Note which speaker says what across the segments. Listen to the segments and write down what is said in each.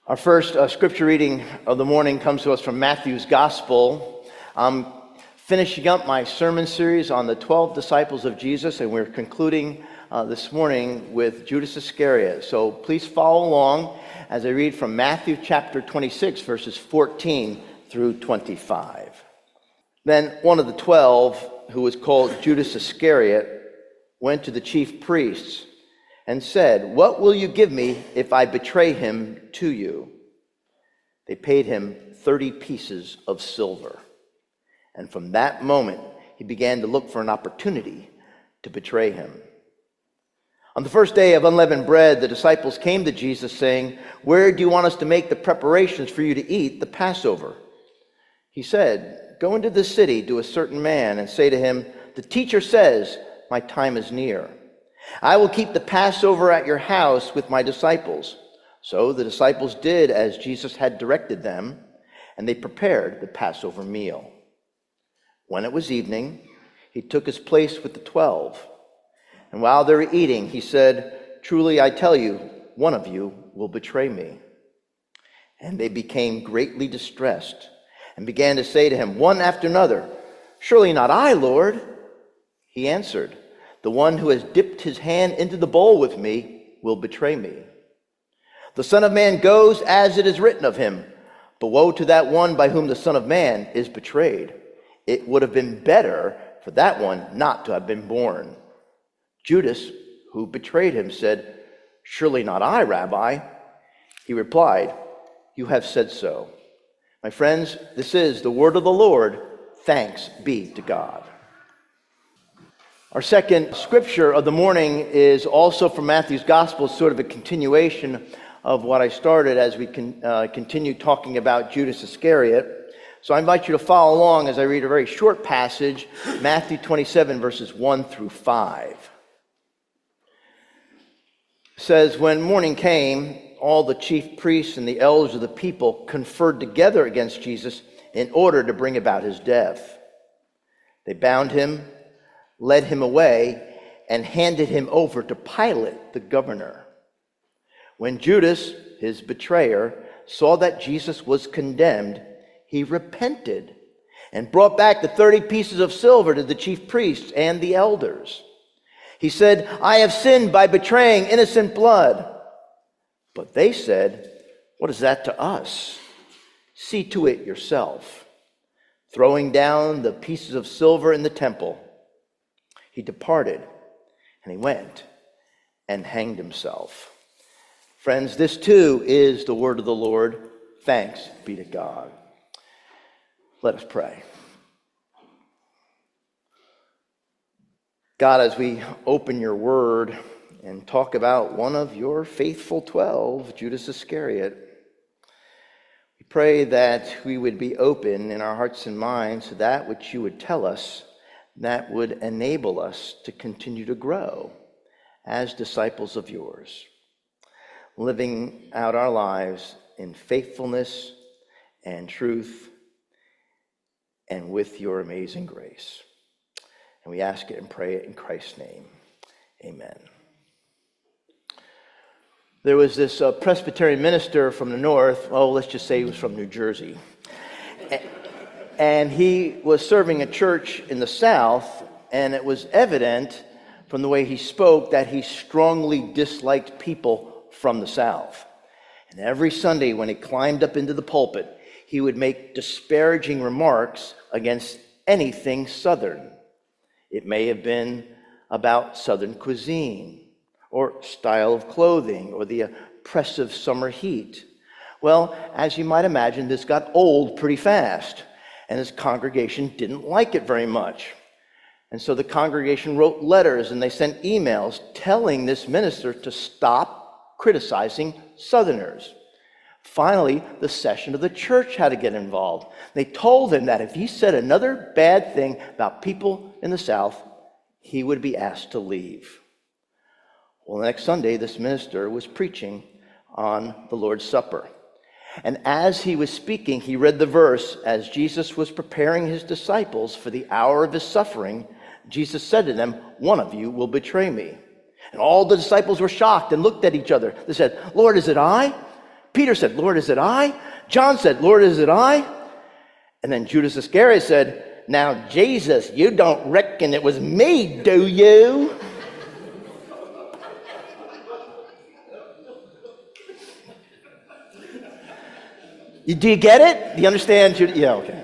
Speaker 1: Our first scripture reading of the morning comes to us from Matthew's Gospel. I'm finishing up my sermon series on the 12 disciples of Jesus, and we're concluding this morning with Judas Iscariot. So please follow along as I read from Matthew chapter 26, verses 14 through 25. Then one of the 12, who was called Judas Iscariot, went to the chief priests and said, "What will you give me if I betray him to you?" They paid him 30 pieces of silver. And from that moment, he began to look for an opportunity to betray him. On the first day of unleavened bread, the disciples came to Jesus saying, "Where do you want us to make the preparations for you to eat the Passover?" He said, "Go into the city to a certain man and say to him, 'The teacher says, my time is near. I will keep the Passover at your house with my disciples.'" So the disciples did as Jesus had directed them, and they prepared the Passover meal. When it was evening, he took his place with the 12. And while they were eating, he said, "Truly I tell you, one of you will betray me." And they became greatly distressed and began to say to him one after another, "Surely not I, Lord." He answered, "The one who has dipped his hand into the bowl with me will betray me. The Son of Man goes as it is written of him, but woe to that one by whom the Son of Man is betrayed. It would have been better for that one not to have been born." Judas, who betrayed him, said, "Surely not I, Rabbi." He replied, "You have said so." My friends, this is the word of the Lord. Thanks be to God. Our second scripture of the morning is also from Matthew's Gospel, sort of a continuation of what I started as we continue talking about Judas Iscariot. So I invite you to follow along as I read a very short passage, Matthew 27, verses 1 through 5. It says, "When morning came, all the chief priests and the elders of the people conferred together against Jesus in order to bring about his death. They bound him, led him away, and handed him over to Pilate, the governor. When Judas, his betrayer, saw that Jesus was condemned, he repented and brought back the 30 pieces of silver to the chief priests and the elders. He said, 'I have sinned by betraying innocent blood.' But they said, 'What is that to us? See to it yourself.' Throwing down the pieces of silver in the temple, he departed, and he went and hanged himself." Friends, this too is the word of the Lord. Thanks be to God. Let us pray. God, as we open your word and talk about one of your faithful 12, Judas Iscariot, we pray that we would be open in our hearts and minds to that which you would tell us that would enable us to continue to grow as disciples of yours, living out our lives in faithfulness and truth and with your amazing grace. And we ask it and pray it in Christ's name. Amen. There was this Presbyterian minister from the north, let's just say he was from New Jersey. And he was serving a church in the south, and it was evident from the way he spoke that he strongly disliked people from the south. And every Sunday when he climbed up into the pulpit, he would make disparaging remarks against anything southern. It may have been about southern cuisine, or style of clothing, or the oppressive summer heat. Well, as you might imagine, this got old pretty fast, and his congregation didn't like it very much. And so the congregation wrote letters and they sent emails telling this minister to stop criticizing Southerners. Finally, the session of the church had to get involved. They told him that if he said another bad thing about people in the South, he would be asked to leave. Well, the next Sunday, this minister was preaching on the Lord's Supper. And as he was speaking, he read the verse, as Jesus was preparing his disciples for the hour of his suffering, Jesus said to them, "One of you will betray me." And all the disciples were shocked and looked at each other. They said, "Lord, is it I?" Peter said, Lord, is it I? John said, Lord, is it I? And then Judas Iscariot said, now, Jesus, you don't reckon it was me, do you? Do you get it? Do you understand? Yeah, okay.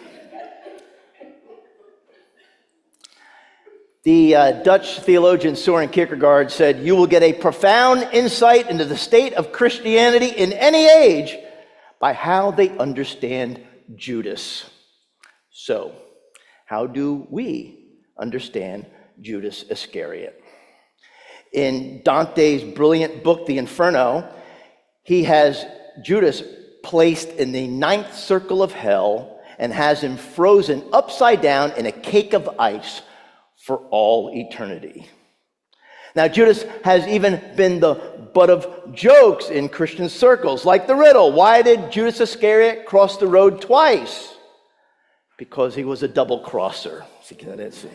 Speaker 1: The Dutch theologian Soren Kierkegaard said, you will get a profound insight into the state of Christianity in any age by how they understand Judas. So, how do we understand Judas Iscariot? In Dante's brilliant book, The Inferno, he has Judas placed in the ninth circle of hell and has him frozen upside down in a cake of ice for all eternity. Now, Judas has even been the butt of jokes in Christian circles, like the riddle, why did Judas Iscariot cross the road twice? Because he was a double crosser. See.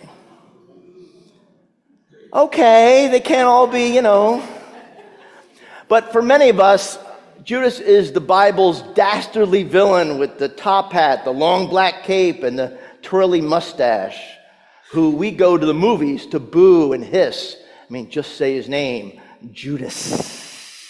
Speaker 1: Okay, they can't all be, But for many of us, Judas is the Bible's dastardly villain with the top hat, the long black cape, and the twirly mustache, who we go to the movies to boo and hiss. Just say his name, Judas.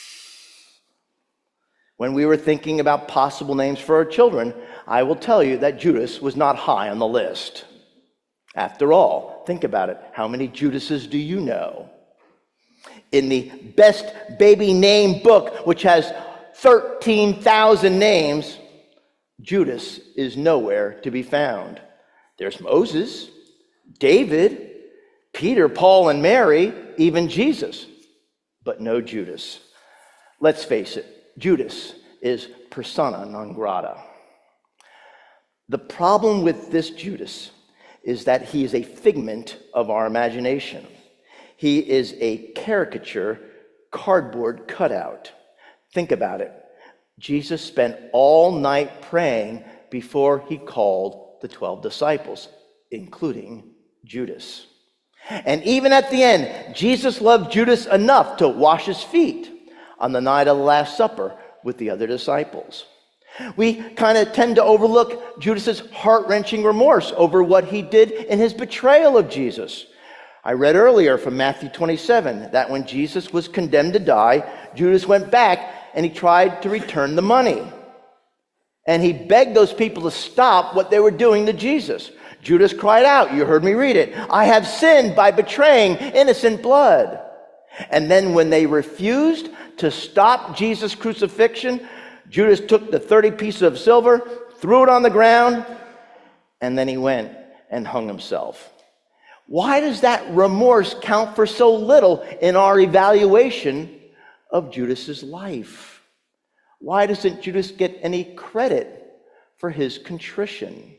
Speaker 1: When we were thinking about possible names for our children, I will tell you that Judas was not high on the list. After all, think about it. How many Judases do you know? In the Best Baby Name book, which has 13,000 names, Judas is nowhere to be found. There's Moses, David, Peter, Paul, and Mary, even Jesus, but no Judas. Let's face it, Judas is persona non grata. The problem with this Judas is that he is a figment of our imagination. He is a caricature, cardboard cutout. Think about it. Jesus spent all night praying before he called the 12 disciples, including Judas. And even at the end, Jesus loved Judas enough to wash his feet on the night of the Last Supper with the other disciples. We kind of tend to overlook Judas's heart-wrenching remorse over what he did in his betrayal of Jesus. I read earlier from Matthew 27 that when Jesus was condemned to die, Judas went back and he tried to return the money. And he begged those people to stop what they were doing to Jesus. Judas cried out, you heard me read it, I have sinned by betraying innocent blood. And then when they refused to stop Jesus' crucifixion, Judas took the 30 pieces of silver, threw it on the ground, and then he went and hung himself. Why does that remorse count for so little in our evaluation of Judas's life? Why doesn't Judas get any credit for his contrition?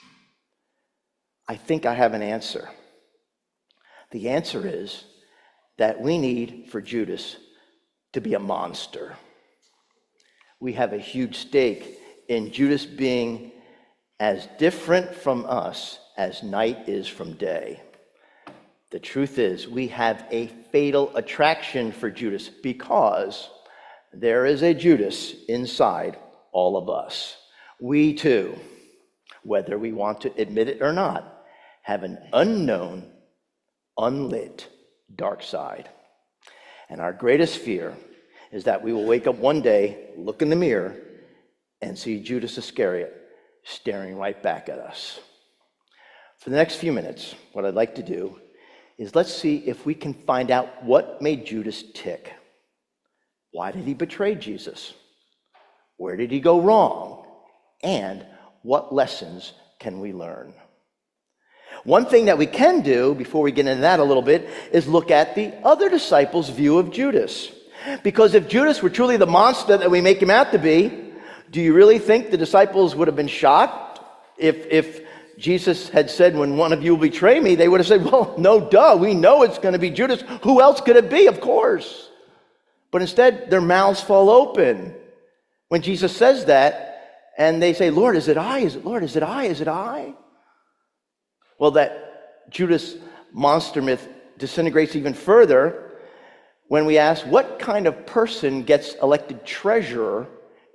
Speaker 1: I think I have an answer. The answer is that we need for Judas to be a monster. We have a huge stake in Judas being as different from us as night is from day. The truth is, we have a fatal attraction for Judas because there is a Judas inside all of us. We too, whether we want to admit it or not, have an unknown, unlit dark side. And our greatest fear is that we will wake up one day, look in the mirror, and see Judas Iscariot staring right back at us. For the next few minutes, what I'd like to do is let's see if we can find out what made Judas tick. Why did he betray Jesus? Where did he go wrong? And what lessons can we learn? One thing that we can do, before we get into that a little bit, is look at the other disciples' view of Judas. Because if Judas were truly the monster that we make him out to be, do you really think the disciples would have been shocked if Jesus had said, when one of you will betray me? They would have said, well, no, duh, we know it's going to be Judas. Who else could it be? Of course. But instead, their mouths fall open when Jesus says that, and they say, Lord, is it I? Is it Lord? Is it I? Is it I? Well, that Judas monster myth disintegrates even further when we ask, what kind of person gets elected treasurer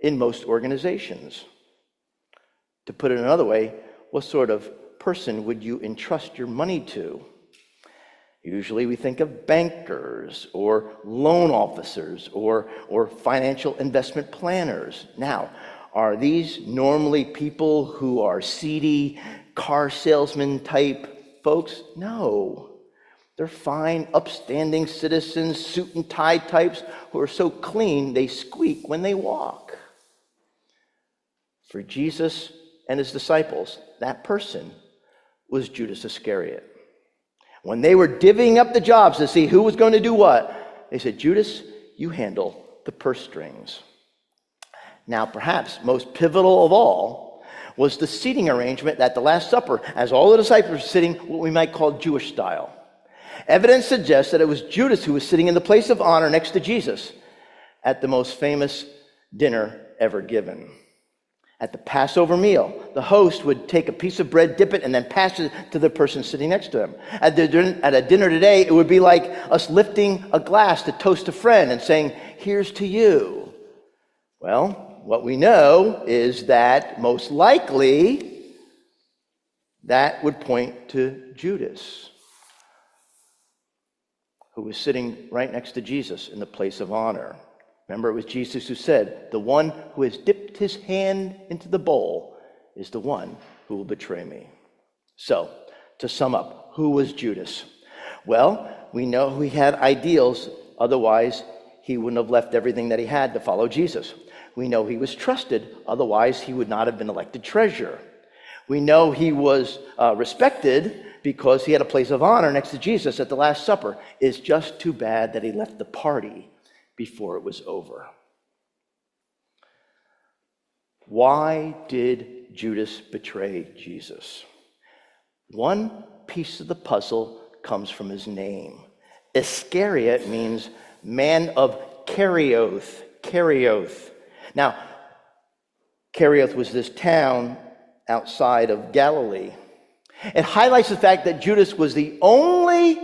Speaker 1: in most organizations. To put it another way, what sort of person would you entrust your money to? Usually we think of bankers or loan officers or financial investment planners. Now, are these normally people who are seedy, car salesman type folks? No. They're fine, upstanding citizens, suit and tie types who are so clean they squeak when they walk. For Jesus and his disciples, that person was Judas Iscariot. When they were divvying up the jobs to see who was going to do what, they said, Judas, you handle the purse strings. Now, perhaps most pivotal of all was the seating arrangement at the Last Supper, as all the disciples were sitting what we might call Jewish style. Evidence suggests that it was Judas who was sitting in the place of honor next to Jesus at the most famous dinner ever given. At the Passover meal, the host would take a piece of bread, dip it, and then pass it to the person sitting next to him. At a dinner today, it would be like us lifting a glass to toast a friend and saying, here's to you. Well, what we know is that most likely that would point to Judas, who was sitting right next to Jesus in the place of honor. Remember, it was Jesus who said, the one who has dipped his hand into the bowl is the one who will betray me. So, to sum up, who was Judas? Well, we know he had ideals, otherwise he wouldn't have left everything that he had to follow Jesus. We know he was trusted, otherwise he would not have been elected treasurer. We know he was respected because he had a place of honor next to Jesus at the Last Supper. It's just too bad that he left the party before it was over. Why did Judas betray Jesus? One piece of the puzzle comes from his name. Iscariot means man of Kerioth. Kerioth. Now, Kerioth was this town outside of Galilee. It highlights the fact that Judas was the only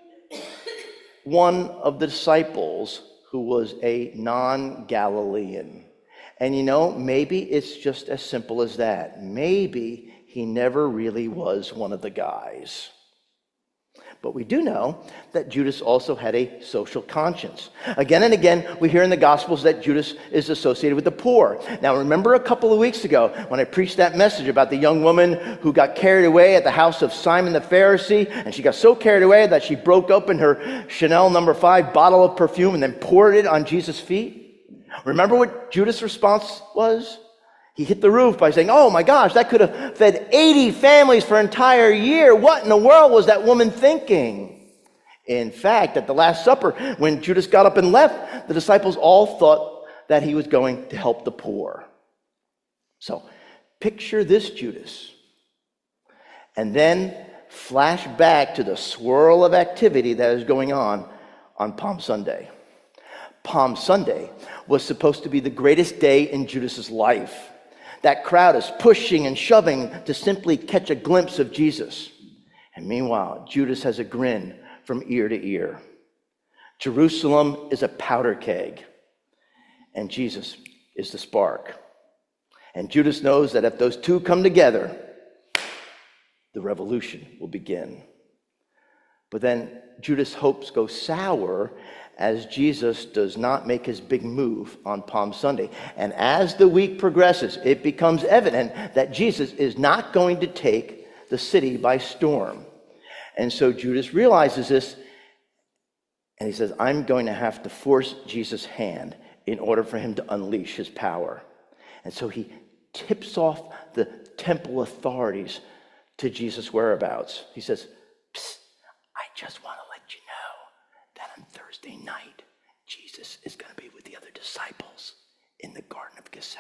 Speaker 1: one of the disciples who was a non-Galilean. And maybe it's just as simple as that. Maybe he never really was one of the guys. But we do know that Judas also had a social conscience. Again and again, we hear in the Gospels that Judas is associated with the poor. Now, remember a couple of weeks ago when I preached that message about the young woman who got carried away at the house of Simon the Pharisee, and she got so carried away that she broke open her Chanel No. 5 bottle of perfume and then poured it on Jesus' feet? Remember what Judas' response was? He hit the roof by saying, oh my gosh, that could have fed 80 families for an entire year. What in the world was that woman thinking? In fact, at the Last Supper, when Judas got up and left, the disciples all thought that he was going to help the poor. So, picture this Judas. And then flash back to the swirl of activity that is going on Palm Sunday. Palm Sunday was supposed to be the greatest day in Judas's life. That crowd is pushing and shoving to simply catch a glimpse of Jesus. And meanwhile, Judas has a grin from ear to ear. Jerusalem is a powder keg, and Jesus is the spark. And Judas knows that if those two come together, the revolution will begin. But then Judas' hopes go sour as Jesus does not make his big move on Palm Sunday. And as the week progresses, it becomes evident that Jesus is not going to take the city by storm. And so Judas realizes this, and he says, I'm going to have to force Jesus' hand in order for him to unleash his power. And so he tips off the temple authorities to Jesus' whereabouts. He says, psst, I just want to let you know that on Thursday night, Jesus is going to be with the other disciples in the Garden of Gethsemane.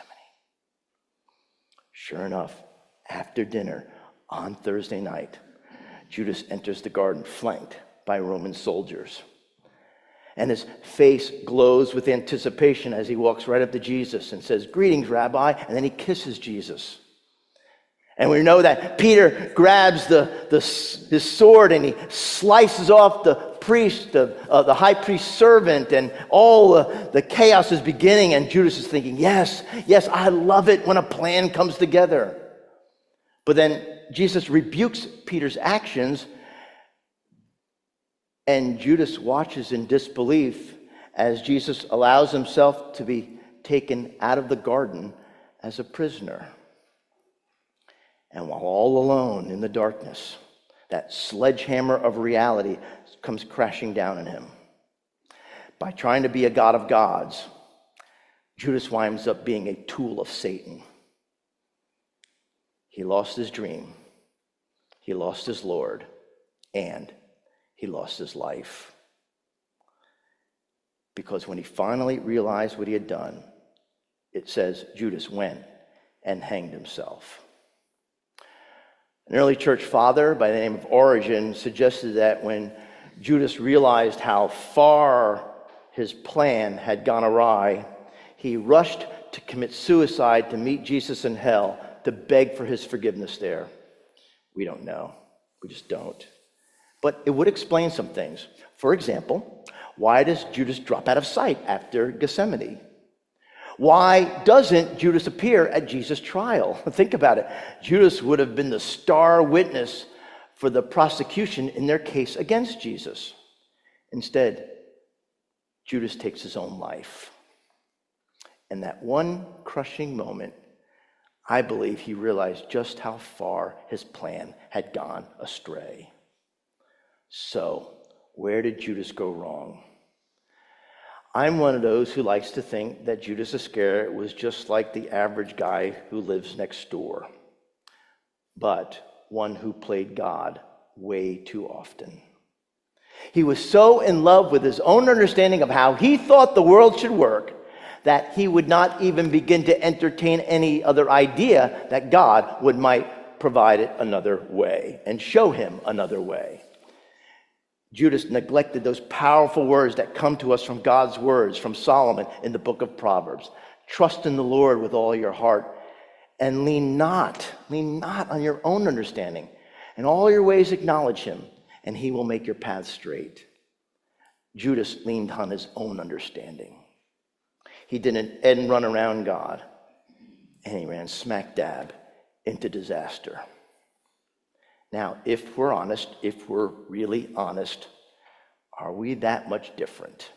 Speaker 1: Sure enough, after dinner on Thursday night, Judas enters the garden flanked by Roman soldiers. And his face glows with anticipation as he walks right up to Jesus and says, greetings, Rabbi, and then he kisses Jesus. And we know that Peter grabs his sword and he slices off the priest, the high priest's servant, and all the chaos is beginning, and Judas is thinking, yes, I love it when a plan comes together. But then Jesus rebukes Peter's actions, and Judas watches in disbelief as Jesus allows himself to be taken out of the garden as a prisoner. And while all alone in the darkness, that sledgehammer of reality comes crashing down on him. By trying to be a god of gods, Judas winds up being a tool of Satan. He lost his dream, he lost his Lord, and he lost his life. Because when he finally realized what he had done, it says Judas went and hanged himself. An early church father by the name of Origen suggested that when Judas realized how far his plan had gone awry, he rushed to commit suicide to meet Jesus in hell, to beg for his forgiveness there. We don't know. We just don't. But it would explain some things. For example, why does Judas drop out of sight after Gethsemane? Why doesn't Judas appear at Jesus' trial? Think about it. Judas would have been the star witness for the prosecution in their case against Jesus. Instead, Judas takes his own life. In that one crushing moment, I believe he realized just how far his plan had gone astray. So, where did Judas go wrong? I'm one of those who likes to think that Judas Iscariot was just like the average guy who lives next door, but one who played God way too often. He was so in love with his own understanding of how he thought the world should work that he would not even begin to entertain any other idea that God might provide it another way and show him another way. Judas neglected those powerful words that come to us from God's words, from Solomon in the book of Proverbs. Trust in the Lord with all your heart and lean not on your own understanding. In all your ways acknowledge him, and he will make your path straight. Judas leaned on his own understanding. He did an end run around God, and he ran smack dab into disaster. Now, if we're honest, if we're really honest, are we that much different?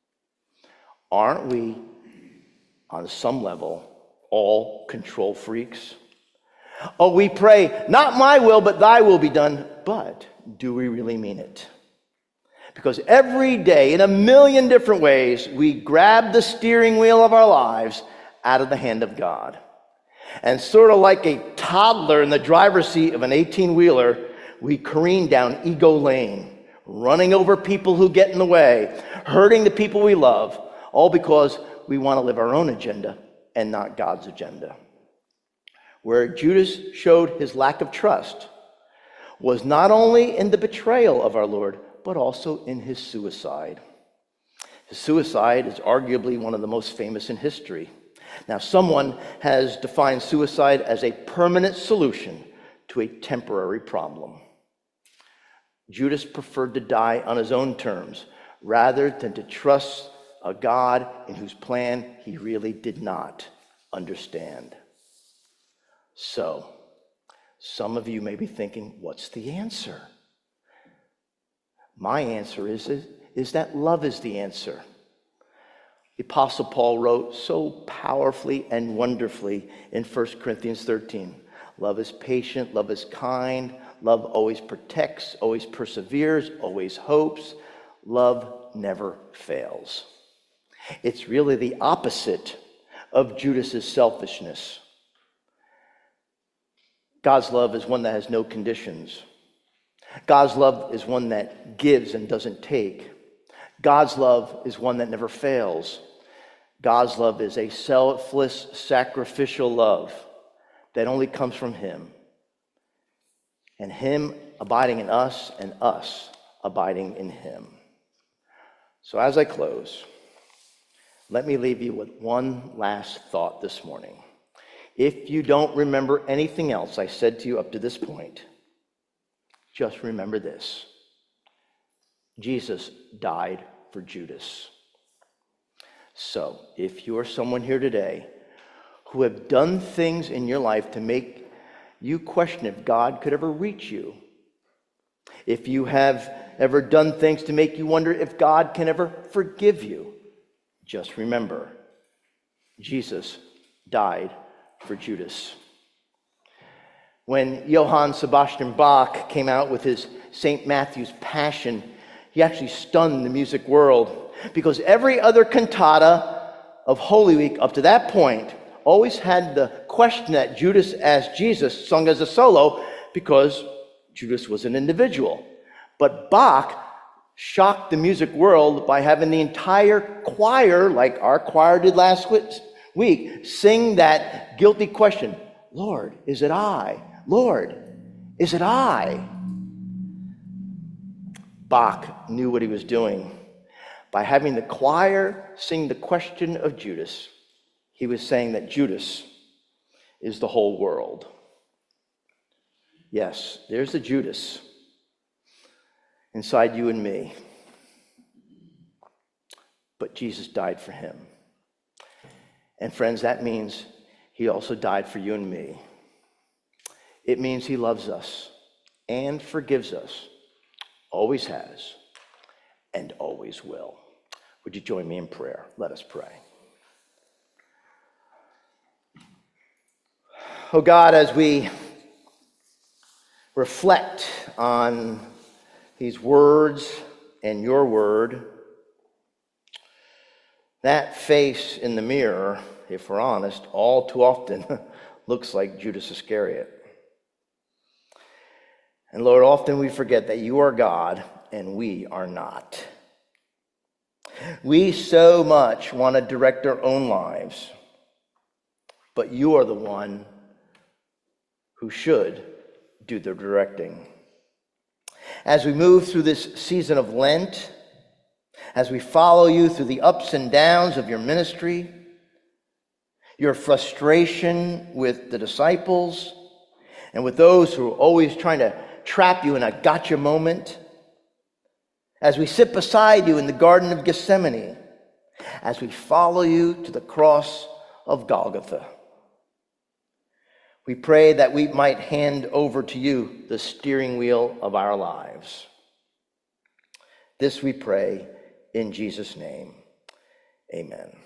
Speaker 1: Aren't we, on some level, all control freaks? Oh, we pray, not my will, but thy will be done. But do we really mean it? Because every day, in a million different ways, we grab the steering wheel of our lives out of the hand of God. And sort of like a toddler in the driver's seat of an 18-wheeler, we careen down ego lane, running over people who get in the way, hurting the people we love, all because we want to live our own agenda and not God's agenda. Where Judas showed his lack of trust was not only in the betrayal of our Lord, but also in his suicide. His suicide is arguably one of the most famous in history. Now, someone has defined suicide as a permanent solution to a temporary problem. Judas preferred to die on his own terms rather than to trust a God in whose plan he really did not understand. So, some of you may be thinking, what's the answer? My answer is that love is the answer. The Apostle Paul wrote so powerfully and wonderfully in 1 Corinthians 13. Love is patient, love is kind, love always protects, always perseveres, always hopes. Love never fails. It's really the opposite of Judas's selfishness. God's love is one that has no conditions. God's love is one that gives and doesn't take. God's love is one that never fails. God's love is a selfless, sacrificial love that only comes from him. And him abiding in us and us abiding in him. So as I close, let me leave you with one last thought this morning. If you don't remember anything else I said to you up to this point, just remember this. Jesus died for Judas. So, if you're someone here today who have done things in your life to make you question if God could ever reach you, if you have ever done things to make you wonder if God can ever forgive you, just remember, Jesus died for Judas. When Johann Sebastian Bach came out with his St. Matthew's Passion, he actually stunned the music world, because every other cantata of Holy Week up to that point always had the question that Judas asked Jesus sung as a solo, because Judas was an individual. But Bach shocked the music world by having the entire choir, like our choir did last week, sing that guilty question, Lord, is it I? Lord, is it I? Bach knew what he was doing. By having the choir sing the question of Judas, he was saying that Judas is the whole world. Yes, there's a Judas inside you and me. But Jesus died for him. And friends, that means he also died for you and me. It means he loves us and forgives us, always has, and always will. Would you join me in prayer? Let us pray. Oh God, as we reflect on these words and your word, that face in the mirror, if we're honest, all too often looks like Judas Iscariot. And Lord, often we forget that you are God and we are not. We so much want to direct our own lives, but you are the one who should do the directing. As we move through this season of Lent, as we follow you through the ups and downs of your ministry, your frustration with the disciples, and with those who are always trying to trap you in a gotcha moment, as we sit beside you in the Garden of Gethsemane, as we follow you to the cross of Golgotha, we pray that we might hand over to you the steering wheel of our lives. This we pray in Jesus' name. Amen.